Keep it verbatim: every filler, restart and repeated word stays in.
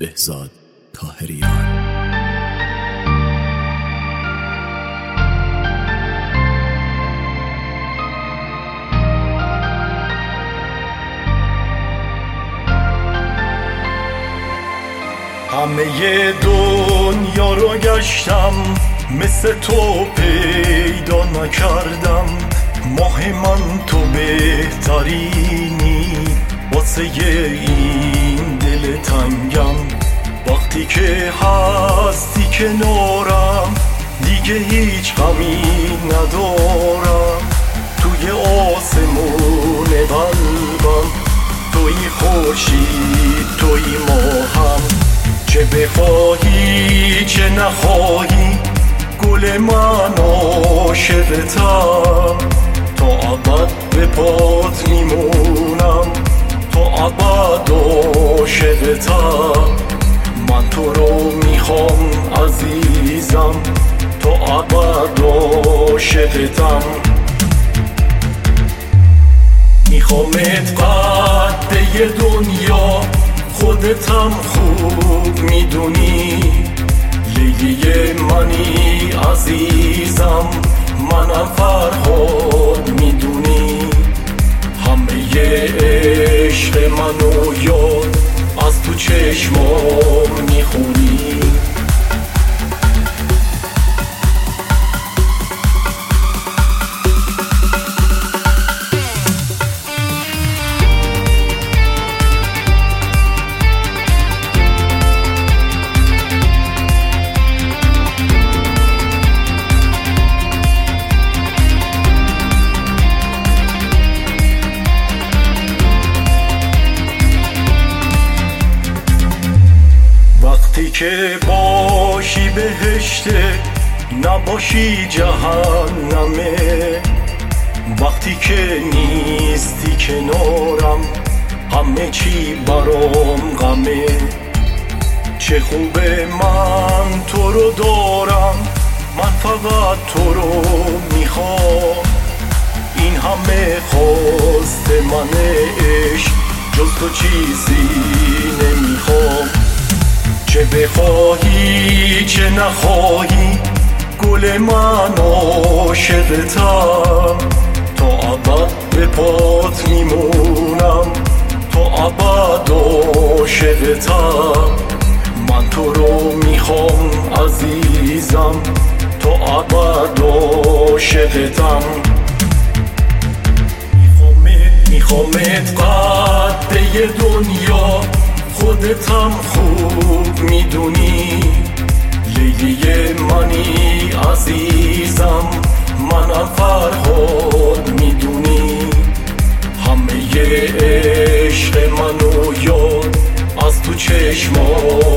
بهزاد طاهریان. همه دنیا رو گشتم، مثل تو پیدا نکردم. ماه من تو بهترینی، واسه این دل تنگم. وقتی که هستی کنارم، دیگه هیچ غمی ندارم. توی آسمون قلبم توی خورشید، توی ماهم. چه بخواهی چه نخواهی، گل من عاشقتم. تا ابد به پات میمونم، تا ابد عاشقتم. من تو رو میخوام عزیزم، تا ابد عاشقتم. میخوامت قد دنیا، خودتم خوب میدونی. لیلی منی عزیزم، منم فرهاد میدونی. همه عشق منو یاد از تو چشمام میخونی. وقتی که باشی بهشته، نباشی جهنمه. وقتی که نیستی کنارم، همه چی برام غمه. چه خوبه من تو رو دارم، من فقط تو رو میخوام. این همه خواست من عشق، جز تو چیزی نمیخوام. چه بخواهی چه نخواهی، گل من عاشقتم. تا ابد به پات میمونم، تا ابد عاشقتم. من تو رو میخوام عزیزم، تا ابد عاشقتم. میخوامت میخوامت قد دنیا، خودتم خوب میدونی. لیلی منی عزیزم، منم فرهاد میدونی. همه عشق منو یاد از تو چشمام